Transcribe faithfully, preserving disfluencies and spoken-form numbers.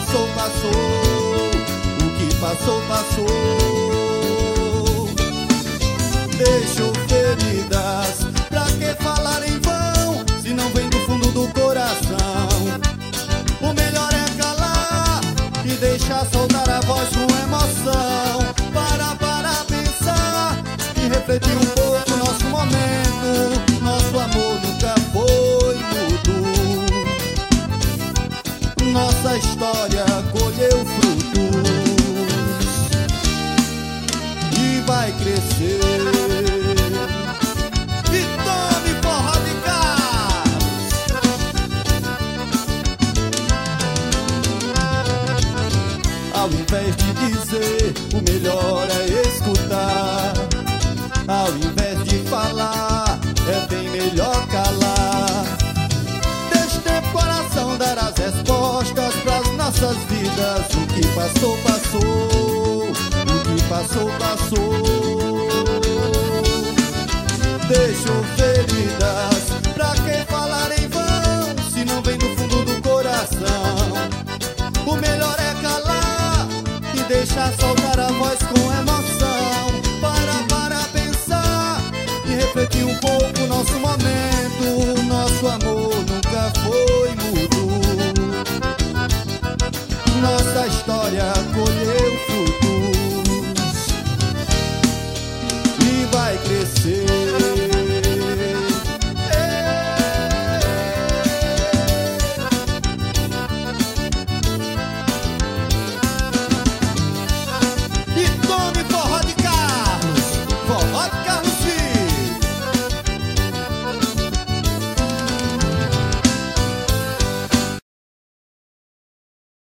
passou, passou. O que passou, passou. Deixou feridas, pra que falar em vão, se não vem do fundo do coração? O melhor é calar e deixar soltar a voz com emoção. Para, para pensar e refletir um pouco nosso momento. Nosso amor nunca foi mudo. Nossa história colheu frutos e vai crescer. E tome forró de Carlos. Ao invés de dizer, o melhor é escutar. Ao invés de falar, é bem melhor calar. Deixe tempo, coração, dar as respostas pras nossas vidas. O que passou, passou. O que passou, passou. Deixou feridas, pra que falar em vão, se não vem do fundo do coração? O melhor é calar e deixar soltar a voz com emoção. Para, para pensar e refletir um pouco nosso momento.